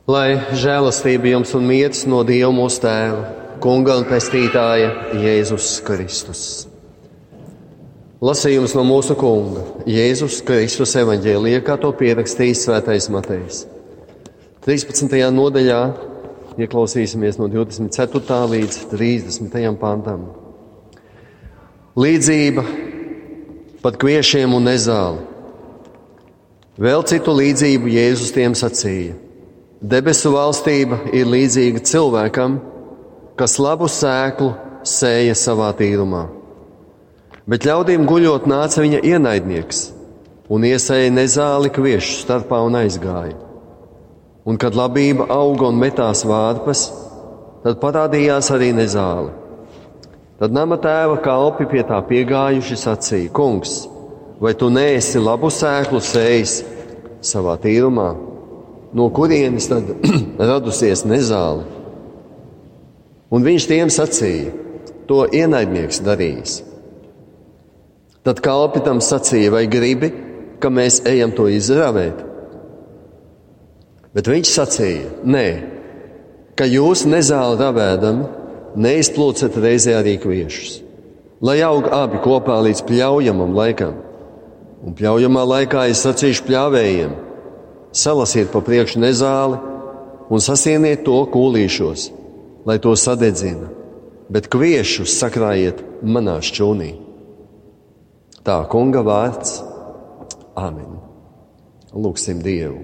Lai žēlastība jums un miers no Dieva mūsu Tēva, Kunga un Pestītāja Jēzus Kristus. Lasījums no mūsu Kunga, Jēzus Kristus evaņģēlijā, kā to pierakstījis Svētais Matejs. 13. nodaļā ieklausīsimies no 24. līdz 30. pantam. Līdzība pat kviešiem un nezāli. Vēl citu līdzību Jēzus tiem sacīja. Debesu valstība ir līdzīga cilvēkam, kas labu sēklu sēja savā tīrumā. Bet ļaudīm guļot nāca viņa ienaidnieks un iesēja nezāli kviešu starpā un aizgāja. Un kad labība auga un metās vārpas, tad parādījās arī nezāle. Tad nama tēva kalpi pie tā piegājuši sacīja: Kungs, vai tu neesi labu sēklu sējis savā tīrumā? No kurienes tad radusies nezāle? Un viņš tiem sacīja: to ienaidnieks darījis. Tad kalpi tam sacīja: vai gribi, ka mēs ejam to izravēt? Bet viņš sacīja: nē, ka jūs nezāli ravēdami neizplūcat reizē arī kviešus, lai aug abi kopā līdz pļaujamam laikam. Un pļaujamā laikā es sacīšu pļāvējiem: salasiet pa priekšu nezāli un sasieniet to kūlīšos, lai to sadedzina, bet kviešus sakrājiet manā šķūnī. Tā Kunga vārds. Āmen. Lūgsim Dievu.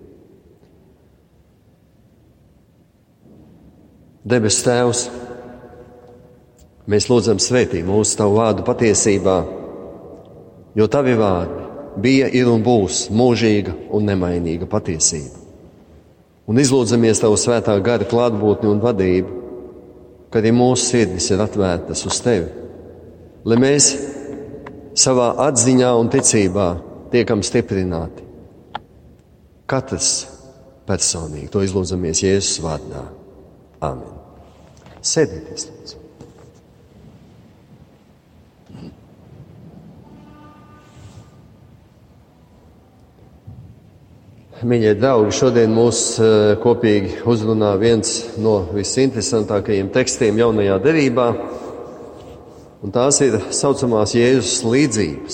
Debes Tēvs, mēs lūdzam svētī mūsu Tavu vārdu patiesībā, jo Tavi vārdi bija, ir un būs mūžīga un nemainīga patiesība. Un izlūdzamies Tavu svētā gara klātbūtni un vadību, kad arī mūsu sirdis ir atvērtas uz Tevi, lai mēs savā atziņā un ticībā tiekam stiprināti. Katrs personīgi to izlūdzamies Jēzus vārdā. Āmen. Sēdieties, lūdzu. Mīļie draugi, šodien mūs kopīgi uzrunā viens no visinteresantākajiem tekstiem jaunajā derībā, un tās ir saucamās Jēzus līdzības.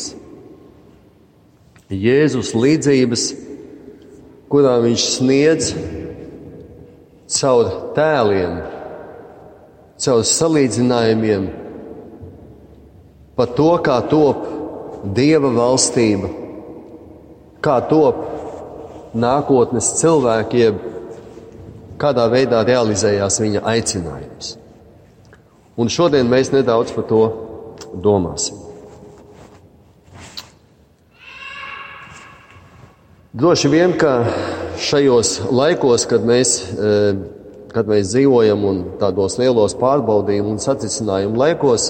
Jēzus līdzības, kurā viņš sniedz caur tēliem, caur salīdzinājumiem par to, kā top Dieva valstība, kā top nākotnes cilvēkiem, kādā veidā realizējās viņa aicinājums. Un šodien mēs nedaudz par to domāsim. Droši vien, ka šajos laikos, kad mēs dzīvojam un tādos lielos pārbaudījumu un satricinājumu laikos,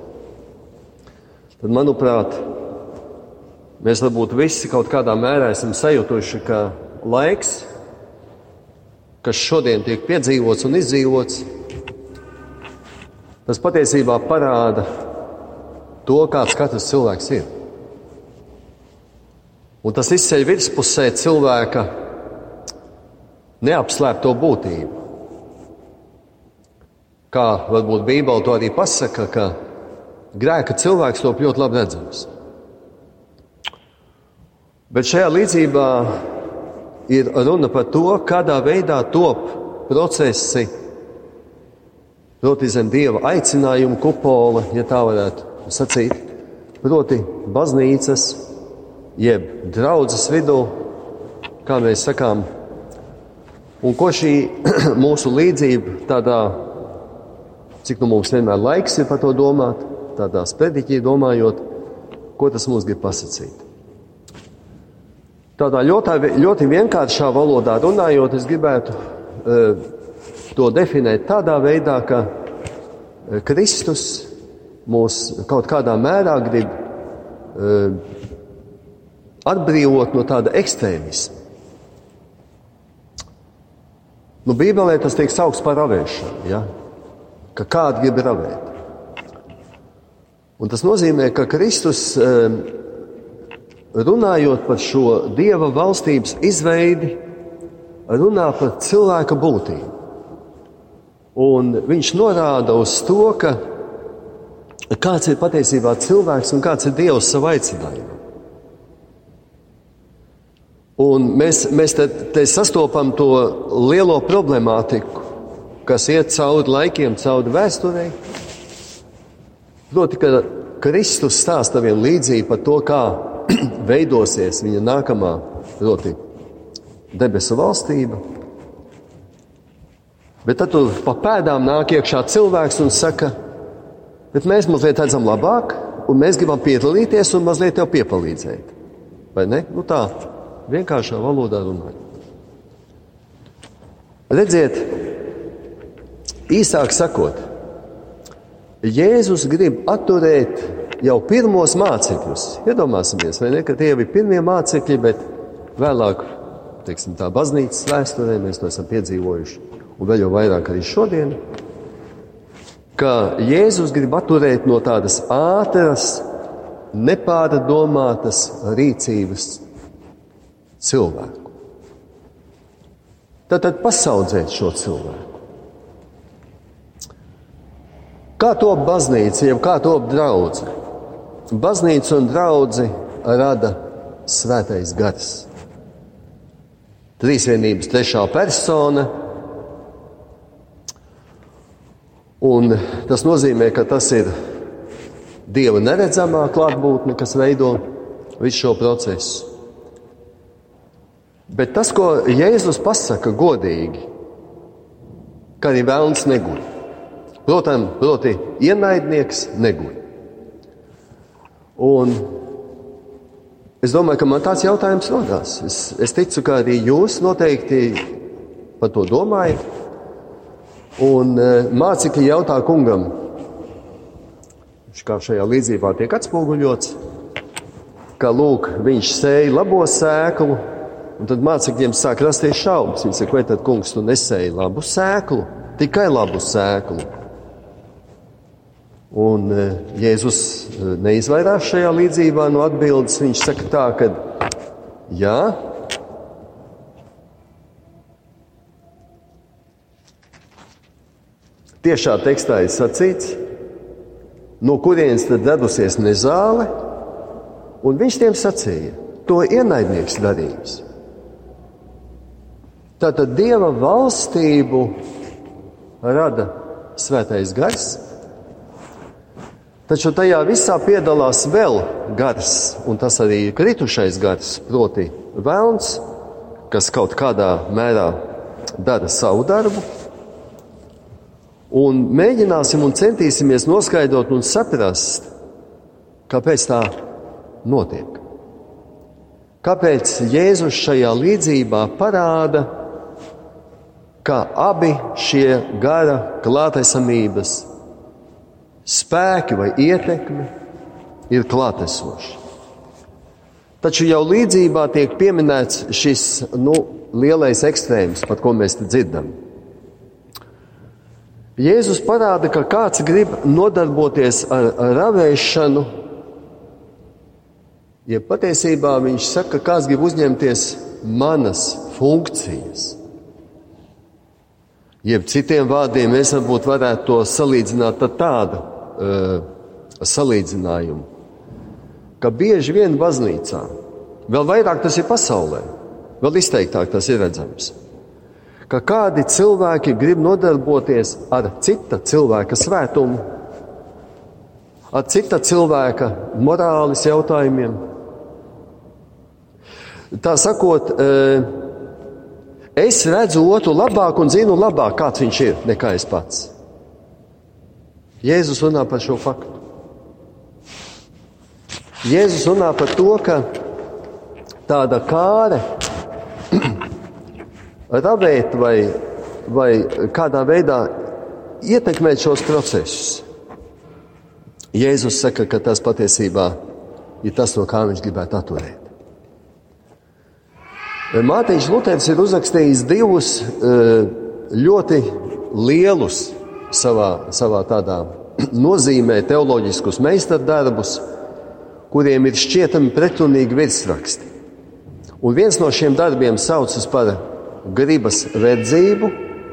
tad, manuprāt, mēs varbūt visi kaut kādā mērā esam sajutuši, ka laiks, kas šodien tiek piedzīvots un izdzīvots, tas patiesībā parāda to, kāds katrs cilvēks ir. Un tas izceļ virspusē cilvēka neapslēpto būtību. Kā varbūt Bībele to arī pasaka, ka grēka cilvēks top ļoti labi redzams. Bet šajā līdzībā ir runa par to, kādā veidā top procesi, proti zem Dieva aicinājumu kupola, ja tā varētu sacīt, proti baznīcas, jeb draudzes vidū, kā mēs sakām, un ko šī mūsu līdzība tādā, cik nu mums vienmēr laiks ir par to domāt, tādā sprediķī domājot, ko tas mums grib pasacīt. Tādā ļoti vienkāršā valodā runājot, es gribētu to definēt tādā veidā, ka Kristus mūs kaut kādā mērā grib atbrīvot no tāda ekstrēmisma. Bībelē tas tiek saukts par ravēšanu, ja? Ka kādi grib ravēt. Un tas nozīmē, ka Kristus runājot par šo Dieva valstības izveidi, runā par cilvēka būtību. Un viņš norāda uz to, ka kāds ir patiesībā cilvēks un kāds ir Dievs savu aicinājumu. Un mēs te sastopam to lielo problemātiku, kas iet cauri laikiem, cauri vēsturei. Proti, ka Kristus stāsta vienu līdzību par to, kā veidosies viņa nākamā, proti, debesu valstība. Bet tad tur pa pēdām nāk iekšā cilvēks un saka, bet mēs mazliet redzam labāk, un mēs gribam piedalīties un mazliet tev piepalīdzēt. Vai ne? Nu tā, vienkāršā valodā runājot. Redziet, īsāk sakot, Jēzus grib atturēt jau pirmos mācekļus. Iedomāsimies, vai ne, ka tie bija pirmie mācekļi, bet vēlāk, teiksim tā, baznīcas vēsturē mēs to esam piedzīvojuši, un vēl jau vairāk arī šodien, ka Jēzus grib atturēt no tādas ātras, nepārdomātas rīcības cilvēku. Tad pasaudzēt šo cilvēku. Kā top baznīca, jau kā top draudze? Baznīca un draudzi rada Svētais Gars. Trīsvienības trešā persona. Un tas nozīmē, ka tas ir Dieva neredzamā klātbūtne, kas veido visu šo procesu. Bet tas, ko Jēzus pasaka godīgi, ka arī velns neguļ. Proti, ienaidnieks neguļ. Un es domāju, ka man tāds jautājums rodās. Es ticu, ka arī jūs noteikti par to domājat. Un mācekļi jautā kungam, kā šajā līdzībā tiek atspoguļots, ka lūk, viņš sēja labo sēklu, un tad mācekļiem sāk rasties šaubas. Viņi saka, vai tad kungs, tu nesēji labu sēklu, tikai labu sēklu. Un Jēzus neizvairās šajā līdzībā no atbildes. Viņš saka tā, ka jā, tiešā tekstā ir sacīts, no kurienes tad radusies nezāle, un viņš tiem sacīja, to ienaidnieks darījis. Tātad Dieva valstību rada Svētais Gars, taču tajā visā piedalās vēl gars, un tas arī ir kritušais gars, proti velns, kas kaut kādā mērā dara savu darbu. Un mēģināsim un centīsimies noskaidrot un saprast, kāpēc tā notiek. Kāpēc Jēzus šajā līdzībā parāda, ka abi šie gara klātesamības spēki vai ietekme ir klātesoši. Taču jau līdzībā tiek pieminēts šis lielais ekstrēms, par ko mēs te dzirdam. Jēzus parāda, ka kāds grib nodarboties ar ravēšanu, ja patiesībā viņš saka, ka kāds grib uzņemties manas funkcijas. Jeb citiem vārdiem mēs varbūt varētu to salīdzināt ar tādu salīdzinājumu, ka bieži vien baznīcā, vēl vairāk tas ir pasaulē, vēl izteiktāk tas ir redzams, ka kādi cilvēki grib nodarboties ar cita cilvēka svētumu, ar cita cilvēka morāles jautājumiem. Tā sakot, es redzu otru labāk un zinu labāk, kāds viņš ir, nekā es pats. Jēzus runā par šo faktu. Jēzus runā par to, ka tāda kāre ravēt vai kādā veidā ietekmēt šos procesus. Jēzus saka, ka tas patiesībā ir tas, no kā viņš gribētu atturēt. Mārtiņš Luters ir uzrakstījis divus ļoti lielus savā tādā nozīmē teoloģiskus meistardarbus, kuriem ir šķietami pretrunīgi virsraksti. Un viens no šiem darbiem saucas par gribas verdzību,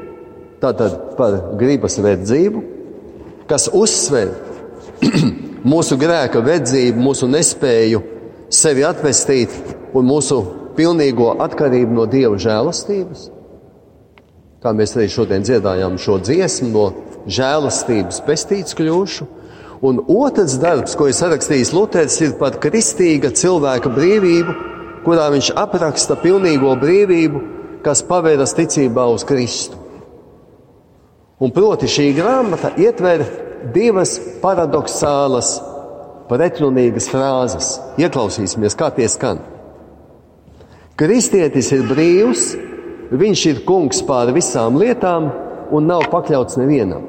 kas uzsver mūsu grēka verdzību, mūsu nespēju sevi atvestīt un mūsu pilnīgo atkarību no Dieva žēlastības. Kā mēs arī šodien dziedājām šo dziesmu, no žēlastības pestīts kļūšu. Un otrs darbs, ko ir sarakstījis Luteris, ir par kristīga cilvēka brīvību, kurā viņš apraksta pilnīgo brīvību, kas pavēras ticībā uz Kristu. Un proti šī grāmata ietver divas paradoxālas, pretrunīgas frāzes. Ieklausīsimies, kā tie skan. Kristietis ir brīvs, viņš ir kungs pār visām lietām un nav pakļauts nevienam.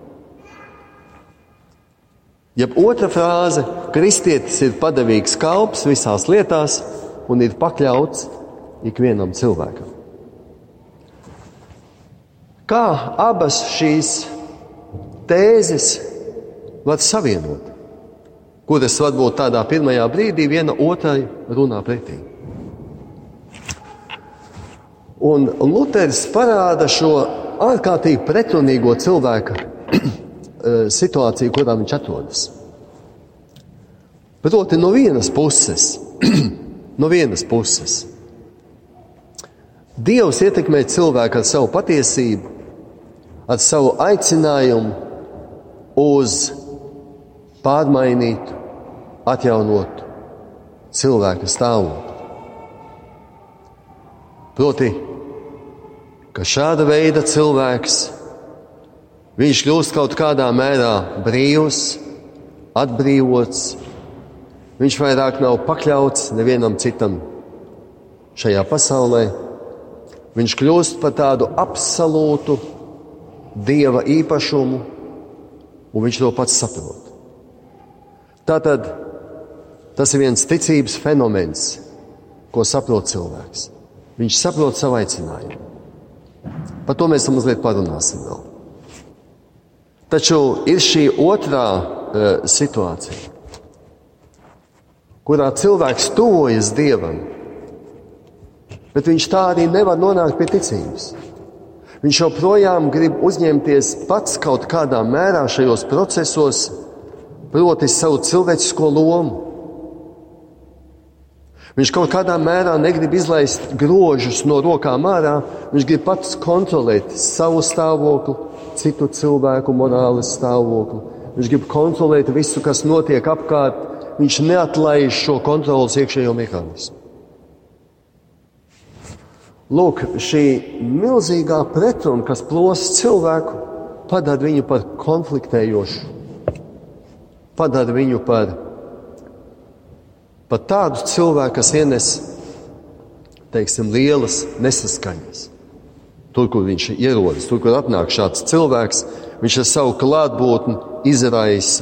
Jeb otra frāze, kristietis ir padevīgs kalps visās lietās un ir pakļauts ikvienam cilvēkam. Kā abas šīs tēzes var savienot, kuras varbūt tādā pirmajā brīdī viena otrai runā pretī? Un Luteris parāda šo ārkārtīgi pretrunīgo cilvēka situāciju, kurā viņš atrodas. Proti no vienas puses, Dievs ietekmē cilvēku ar savu patiesību, ar savu aicinājumu uz pārmainītu, atjaunotu cilvēka stāvokli. Proti, ka šāda veida cilvēks viņš kļūst kaut kādā mērā brīvs, atbrīvots. Viņš vairāk nav pakļauts nevienam citam šajā pasaulē. Viņš kļūst par tādu absolūtu Dieva īpašumu, un viņš to pats saprot. Tātad tas ir viens ticības fenomens, ko saprot cilvēks. Viņš saprot savu aicinājumu. Par to mēs mazliet parunāsim vēl. Taču ir šī otrā situācija, kurā cilvēks tuvojas Dievam, bet viņš tā arī nevar nonākt pie ticības. Viņš joprojām grib uzņemties pats kaut kādā mērā šajos procesos, proti savu cilvēcisko lomu. Viņš kaut kādā mērā negrib izlaist grožus no rokām ārā, viņš grib pats kontrolēt savu stāvokli, citu cilvēku morāles stāvokli. Viņš grib kontrolēt visu, kas notiek apkārt. Viņš neatlaiž šo kontrolas iekšējo mehānismu. Lūk, šī milzīgā pretruna, kas plosa cilvēku, padara viņu par konfliktējošu, padara viņu par tādu cilvēku, kas ienes, lielas nesaskaņas. Tur, kur viņš ierodas, tur, kur atnāk šāds cilvēks, viņš ar savu klātbūtni izraisa,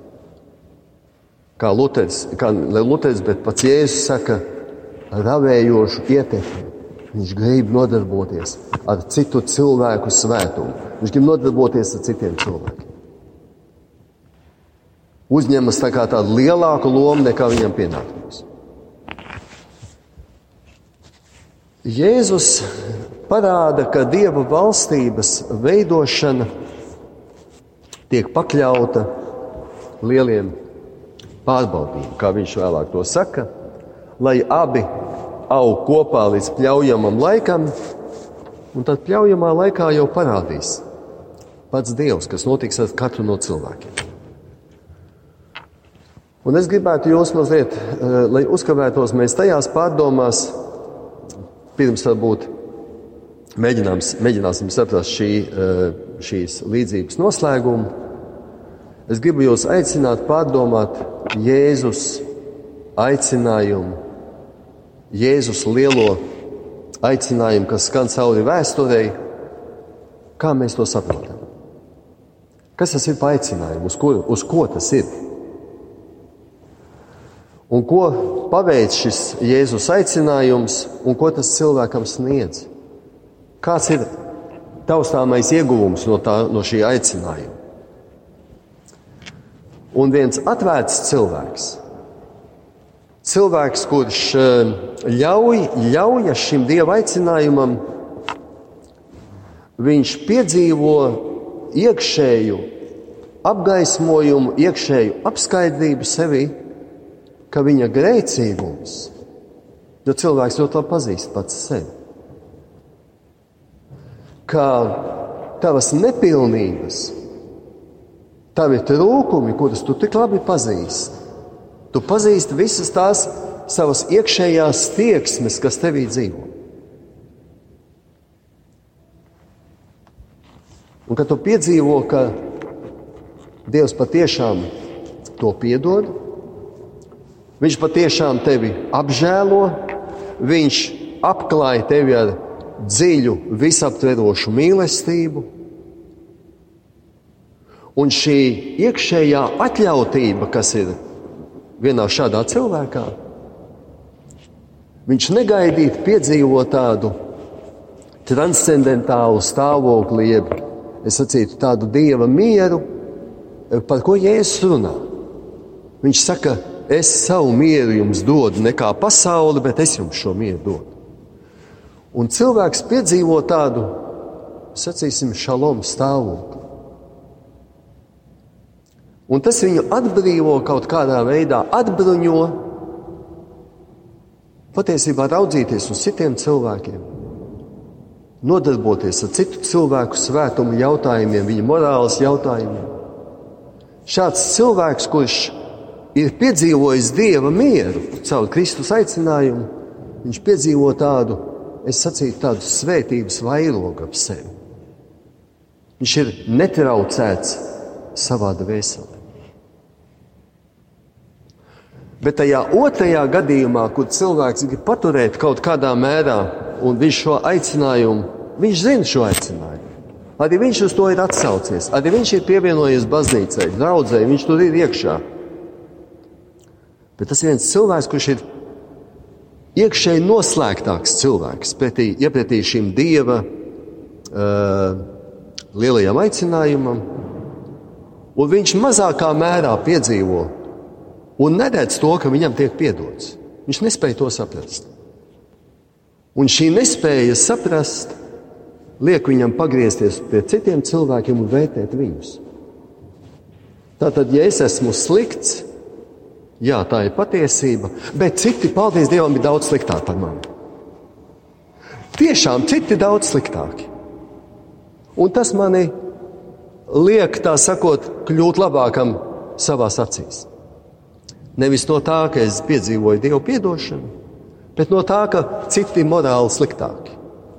kā Luteris, bet pats Jēzus saka, ravējošu ietekmi. Viņš grib nodarboties ar citu cilvēku svētumu. Viņš grib nodarboties ar citiem cilvēkiem. Uzņemas tādu lielāku lomu, nekā viņam pienākums. Jēzus parāda, ka Dieva valstības veidošana tiek pakļauta lieliem pārbaudījumiem, kā viņš vēlāk to saka, lai abi aug kopā līdz pļaujamam laikam, un tad pļaujamā laikā jau parādīs pats Dievs, kas notiks ar katru no cilvēkiem. Un es gribētu jūs mazliet, lai uzkavētos mēs tajās pārdomās, pirms varbūt mēģināsim saprast šīs līdzības noslēgumu. Es gribu jūs aicināt pārdomāt Jēzus aicinājumu, Jēzus lielo aicinājumu, kas skan cauri vēsturei, kā mēs to saprotam. Kas tas ir pa aicinājumu, uz ko tas ir? Un ko paveic šis Jēzus aicinājums, un ko tas cilvēkam sniedz? Kāds ir taustāmais ieguvums no šī aicinājuma? Un viens atvērts cilvēks, kurš ļauj šim Dieva aicinājumam viņš piedzīvo iekšēju apgaismojumu, iekšēju apskaidrību sevī, ka viņa grēcīgums, jo cilvēks ļoti labi pazīst pats sevi, ka tavas nepilnības, tavi trūkumi, kurus tu tik labi pazīsti, tu pazīsti visas tās savas iekšējās tieksmes, kas tevī dzīvo. Un kad tu piedzīvo, ka Dievs patiešām to piedod, Viņš patiešām tevi apžēlo, Viņš apklāja tevi ar dziļu, visaptverošu mīlestību. Un šī iekšējā atļautība, kas ir vienā šādā cilvēkā, viņš negaidīt piedzīvo tādu transcendentālu stāvokli, jeb, es sacītu, tādu Dieva mieru, par ko Jēzus runā. Viņš saka, es savu mieru jums dodu, ne kā pasauli, bet es jums šo mieru dodu. Un cilvēks piedzīvo tādu, sacīsim, šalom stāvokli. Un tas viņu atbrīvo kaut kādā veidā, atbruņo patiesībā raudzīties uz citiem cilvēkiem, nodarboties ar citu cilvēku svētumu jautājumiem, viņa morāles jautājumiem. Šāds cilvēks, kurš ir piedzīvojis Dieva mieru caur Kristus aicinājumu, viņš piedzīvo tādu, es sacītu, tādu svētības vairogu ap sevi. Viņš ir netraucēts savā dvēselē. Bet tajā otrajā gadījumā, kur cilvēks grib paturēt kaut kādā mērā, un viņš šo aicinājumu, viņš zina šo aicinājumu. Arī viņš uz to ir atsaucies, arī viņš ir pievienojies baznīcai, draudzei, viņš tur ir iekšā. Bet tas viens cilvēks, kurš ir iekšēji noslēgtāks cilvēks iepretī šim Dieva lielajam aicinājumam, un viņš mazākā mērā piedzīvo un neredz to, ka viņam tiek piedots. Viņš nespēja to saprast. Un šī nespēja saprast liek viņam pagriezties pie citiem cilvēkiem un vērtēt viņus. Tātad, ja es esmu slikts, jā, tā ir patiesība, bet citi, paldies Dievam, ir daudz sliktāki par mani. Tiešām citi daudz sliktāki. Un tas mani liek, tā sakot, kļūt labākam savās acīs. Nevis no tā, ka es piedzīvoju Dievu piedošanu, bet no tā, ka citi ir morāli sliktāki.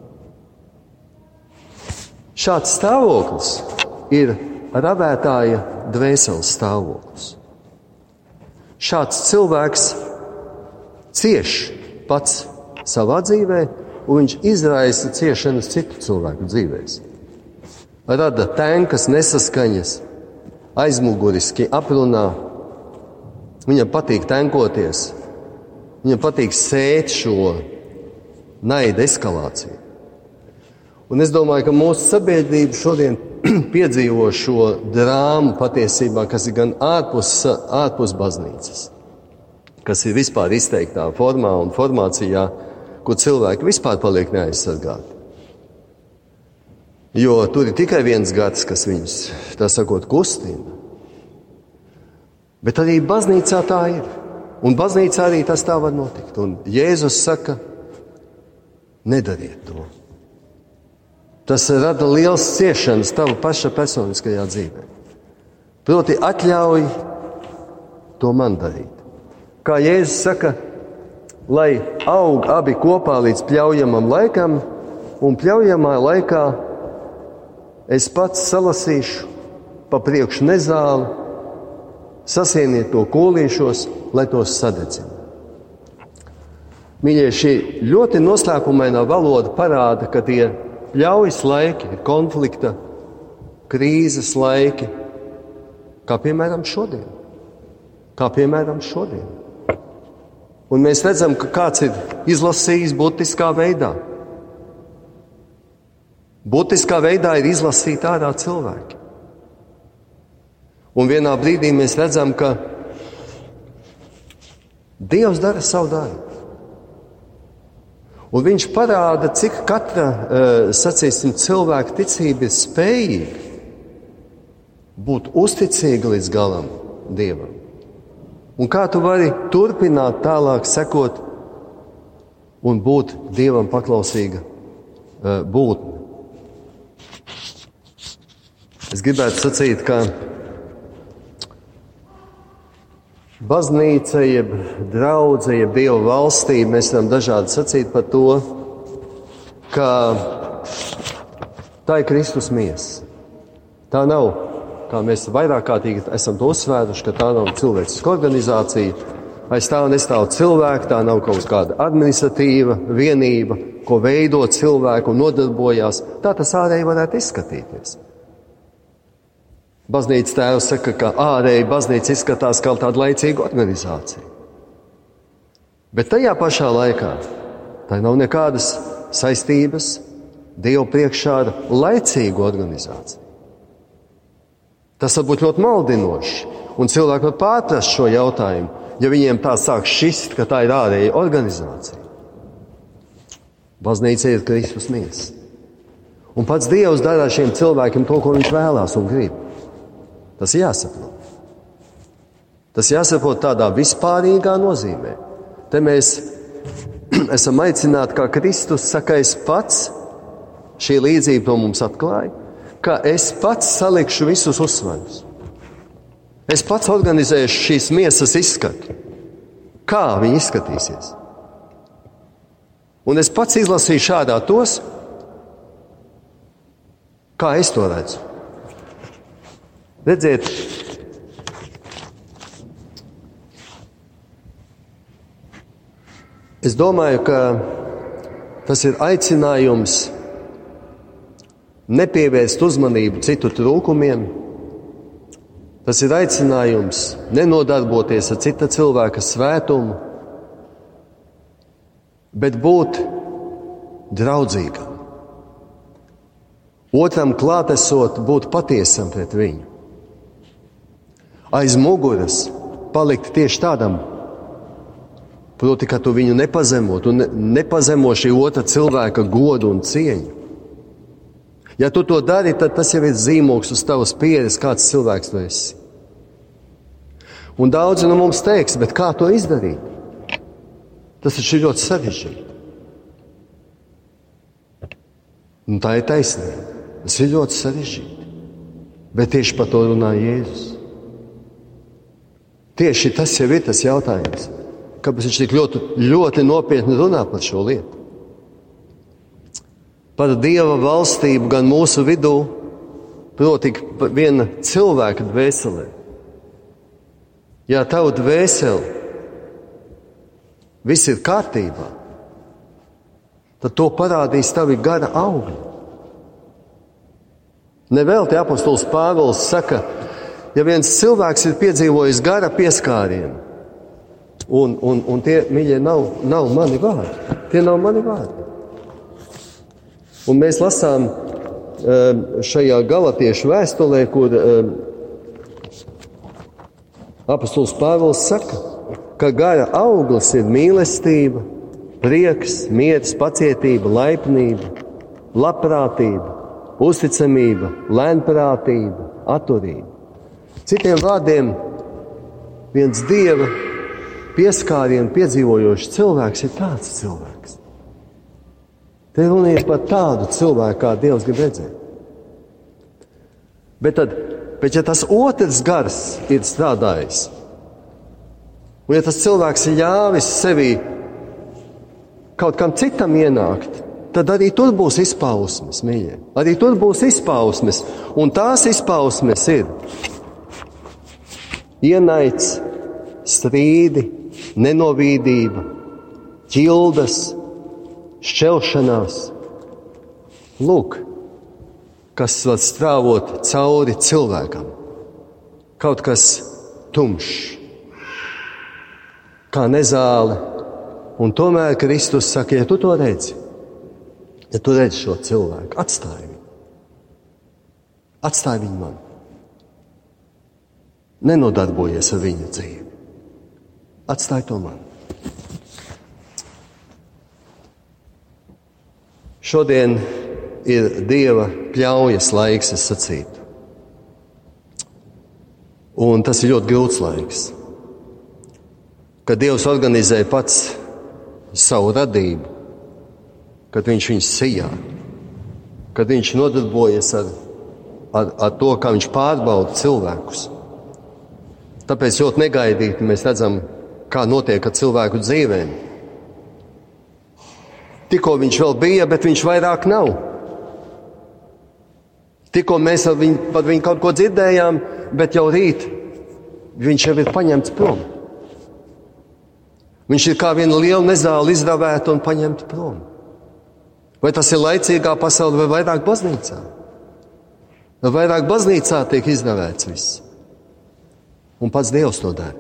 Šāds stāvoklis ir ravētāja dvēseles stāvoklis. Šāds cilvēks cieš pats savā dzīvē, un viņš izraisa ciešanas citu cilvēku dzīvēs. Rada tenkas, nesaskaņas, aizmuguriski aprunā. Viņam patīk tenkoties, viņam patīk sēt šo naida eskalāciju. Un es domāju, ka mūsu sabiedrība šodien piedzīvo šo drāmu patiesībā, kas ir gan ārpus baznīcas, kas ir vispār izteiktā formā un formācijā, kur cilvēki vispār paliek neaizsargāti. Jo tur ir tikai viens gars, kas viņus, tā sakot, kustina. Bet arī baznīcā tā ir. Un baznīcā arī tas tā var notikt. Un Jēzus saka, nedariet to. Tas rada liels ciešanas tava paša personiskajā dzīvē. Proti atļauj to man darīt. Kā Jēzus saka, lai aug abi kopā līdz pļaujamam laikam, un pļaujamā laikā es pats salasīšu pa priekšu nezāli, sasieniet to kūlīšos, lai tos sadedzina. Mīļie, šī ļoti noslēpumainā valoda parāda, ka tie pļaujas laiki, konflikta, krīzes laiki, kā piemēram šodien. Un mēs redzam, ka kāds ir izlasījis būtiskā veidā. Būtiskā veidā ir izlasīti ārā cilvēki. Un vienā brīdī mēs redzam, ka Dievs dara savu darbu. Un viņš parāda, cik katra, sacīsim, cilvēka ticība ir spējīga būt uzticīga līdz galam Dievam. Un kā tu vari turpināt tālāk sekot un būt Dievam paklausīga būtne. Es gribētu sacīt, ka baznīca, jeb draudze, jeb Dieva valstība, mēs varam dažādi sacīt par to, ka tā ir Kristus miesa. Tā nav, kā mēs vairāk kārtīgi esam to uzsvēruši, ka tā nav cilvēciska organizācija, aiz tā nestāv cilvēki, tā nav kaut kāda administratīva vienība, ko veido cilvēku un nodarbojās. Tā tas ārēji varētu izskatīties. Baznīcas tēvs saka, ka ārēji baznīca izskatās kā tāda laicīga organizācija. Bet tajā pašā laikā tā nav nekādas saistības Dievu priekšā ar laicīgu organizāciju. Tas var būt ļoti maldinoši, un cilvēki var pārprast šo jautājumu, ja viņiem tā sāk šķist, ka tā ir ārēja organizācija. Baznīca ir Kristus miesa. Un pats Dievs dara šiem cilvēkiem to, ko viņš vēlās un grib. Tas jāsaprot. Tas jāsaprot tādā vispārīgā nozīmē. Te mēs esam aicināti, kā Kristus saka, es pats, šī līdzība to mums atklāja, ka es pats salikšu visus uzsvarus. Es pats organizēšu šīs miesas izskatu. Kā viņi izskatīsies? Un es pats izlasīju šādā tos, kā es to redzu. Redziet, es domāju, ka tas ir aicinājums nepievērst uzmanību citu trūkumiem. Tas ir aicinājums nenodarboties ar cita cilvēka svētumu, bet būt draudzīgam. Otram klātesot, būt patiesam pret viņu. Aiz muguras palikt tieši tādam, proti, ka tu viņu nepazemo, tu nepazemo šī otra cilvēka godu un cieņu. Ja tu to dari, tad tas jau ir zīmogs uz tavas pieres, kāds cilvēks tu esi. Un daudzi no mums teiks, bet kā to izdarīt? Tas ir ļoti sarežģīti. Un tā ir taisnība. Tas ir ļoti sarežģīti. Bet tieši par to runā Jēzus. Tieši tas jau ir tas jautājums, kāpēc viņš tik ļoti nopietni runā par šo lietu. Par Dieva valstību gan mūsu vidū, proti viena cilvēka dvēselē. Ja tavu dvēseli viss ir kārtībā, tad to parādīs tavi gara augļi. Nevelti apostols Pāvils saka, ja viens cilvēks ir piedzīvojis gara pieskārienu, un tie, mīļie, nav mani vārdi. Tie nav mani vārdi. Un mēs lasām šajā Galatiešu vēstulē, kur apostols Pāvils saka, ka gara auglis ir mīlestība, prieks, miers, pacietība, laipnība, labprātība, uzticamība, lēnprātība, atturība. Citiem vārdiem, viens Dieva pieskārienu piedzīvojošs cilvēks ir tāds cilvēks. Te runa ir par tādu cilvēku, kā Dievs grib redzēt. Bet ja tas otrs gars ir strādājis, un ja tas cilvēks ir ļāvis sevī kaut kam citam ienākt, tad arī tur būs izpausmes, mīļie. Arī tur būs izpausmes, un tās izpausmes ir ienaids, strīdi, nenovīdība, ķildas, šķelšanās. Lūk, kas var strāvot cauri cilvēkam. Kaut kas tumšs, kā nezāle. Un tomēr Kristus saka, ja tu to redzi, ja tu redzi šo cilvēku, atstāj viņu. Atstāj viņu man. Nenodarbojies ar viņa dzīvi. Atstāj to man. Šodien ir Dieva pļaujas laiks, es sacītu. Un tas ir ļoti grūts laiks. Kad Dievs organizē pats savu radību, kad viņš viņus sijā, kad viņš nodarbojas ar to, kā viņš pārbauda cilvēkus. Tāpēc ļoti negaidīti mēs redzam, kā notiek ar cilvēku dzīvēm. Tikko viņš vēl bija, bet viņš vairāk nav. Tikko mēs par viņu kaut ko dzirdējām, bet jau rīt viņš jau ir paņemts prom. Viņš ir kā viena liela nezāle izravēta un paņemta prom. Vai tas ir laicīgā pasaule vai vairāk baznīcā? Vai vairāk baznīcā tiek izravēts viss? Un pats Dievs to dara.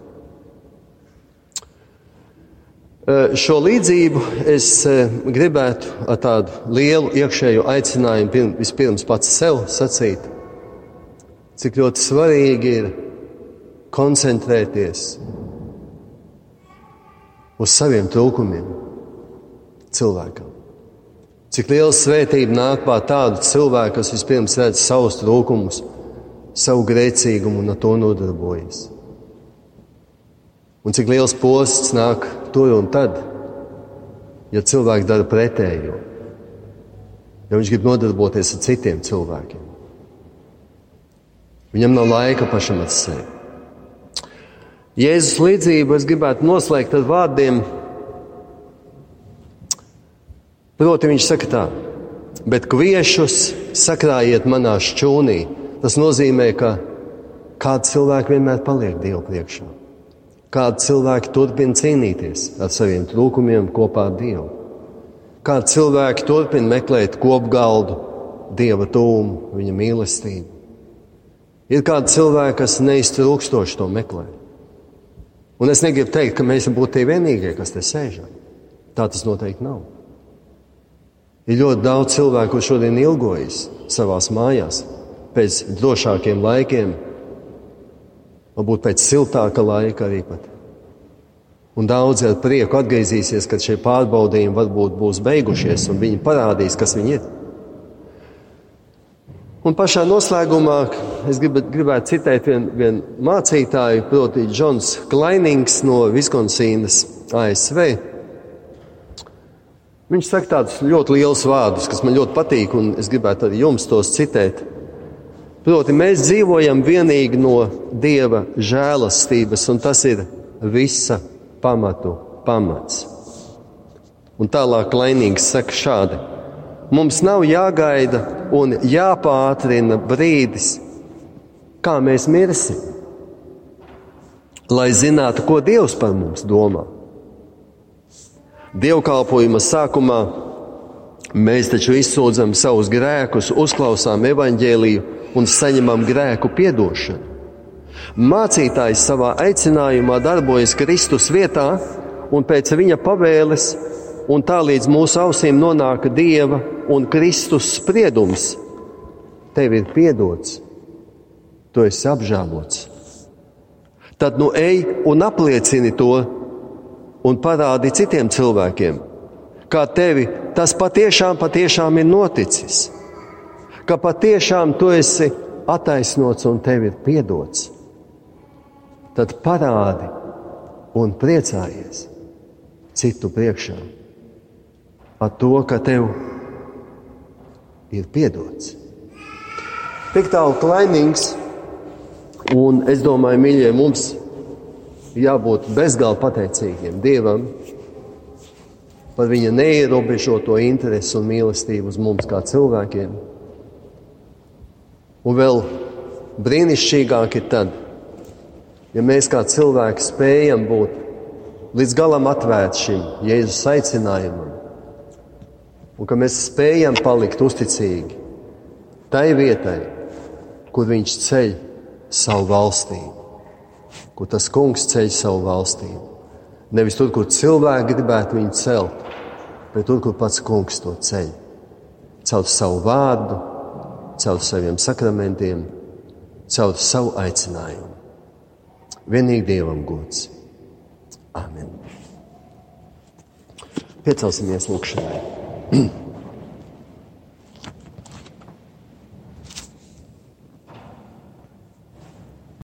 Šo līdzību es gribētu ar tādu lielu iekšēju aicinājumu vispirms pats sev sacīt, cik ļoti svarīgi ir koncentrēties uz saviem trūkumiem cilvēkam. Cik liela svētība nāk pār tādu cilvēku, kas vispirms redz savus trūkumus, savu grēcīgumu un ar to nodarbojas. Un cik liels posts nāk tur un tad, ja cilvēks dara pretējo, ja viņš grib nodarboties ar citiem cilvēkiem. Viņam nav laika pašam ar sevi. Jēzus līdzību es gribētu noslēgt ar vārdiem, proti viņš saka tā, bet kviešus sakrājiet manā šķūnī. Tas nozīmē, ka kādi cilvēki vienmēr paliek Dievu priekšā. Kādi cilvēki turpina cīnīties ar saviem trūkumiem kopā ar Dievu. Kādi cilvēki turpina meklēt kopgaldu, Dieva tūmu, viņa mīlestību. Ir kādi cilvēki, kas neiztrūkstoši to meklē. Un es negribu teikt, ka mēs būtu tie vienīgie, kas te sēžam. Tā tas noteikti nav. Ir ļoti daudz cilvēku, kur šodien ilgojas savās mājās pēc drošākiem laikiem, varbūt pēc siltāka laika arī pat. Un daudzi ar prieku atgriezīsies, kad šie pārbaudījumi varbūt būs beigušies un viņi parādīs, kas viņi ir. Un pašā noslēgumā es gribētu citēt vienu mācītāju, proti Džons Klainings no Viskonsīnas, ASV. Viņš saka tādus ļoti lielus vārdus, kas man ļoti patīk, un es gribētu arī jums tos citēt. Proti, mēs dzīvojam vienīgi no Dieva žēlastības, un tas ir visa pamatu pamats. Un tālāk Klainīgs saka šādi. Mums nav jāgaida un jāpātrina brīdis, kā mēs mirsim, lai zinātu, ko Dievs par mums domā. Dievkalpojuma sākumā mēs taču izsūdzam savus grēkus, uzklausām evaņģēliju un saņemam grēku piedošanu. Mācītājs savā aicinājumā darbojas Kristus vietā un pēc viņa pavēles, un tā līdz mūsu ausīm nonāk Dieva un Kristus spriedums. Tev ir piedots, tu esi apžēlots. Tad nu ej un apliecini to un parādi citiem cilvēkiem, kā tevi tas patiešām ir noticis. Ka patiešām tu esi attaisnots un tev ir piedots. Tad parādi un priecājies citu priekšā ar to, ka tev ir piedots. Tik tālu Klainings, un es domāju, mīļie, mums jābūt bezgalīgi pateicīgiem Dievam par viņa neierobežoto interesi un mīlestību uz mums kā cilvēkiem. Un vēl brīnišķīgāk ir tad, ja mēs kā cilvēki spējam būt līdz galam atvērti šim Jēzus aicinājumam, un ka mēs spējam palikt uzticīgi tai vietai, kur viņš ceļ savu valstību, kur tas kungs ceļ savu valstību. Nevis tur, kur cilvēki gribētu viņu celt, bet tur, kur pats kungs to ceļ. Caur savu vārdu, caur saviem sakramentiem, caur savu aicinājumu. Vienīgi Dievam gods. Amen. Piecelsimies lūkšanai.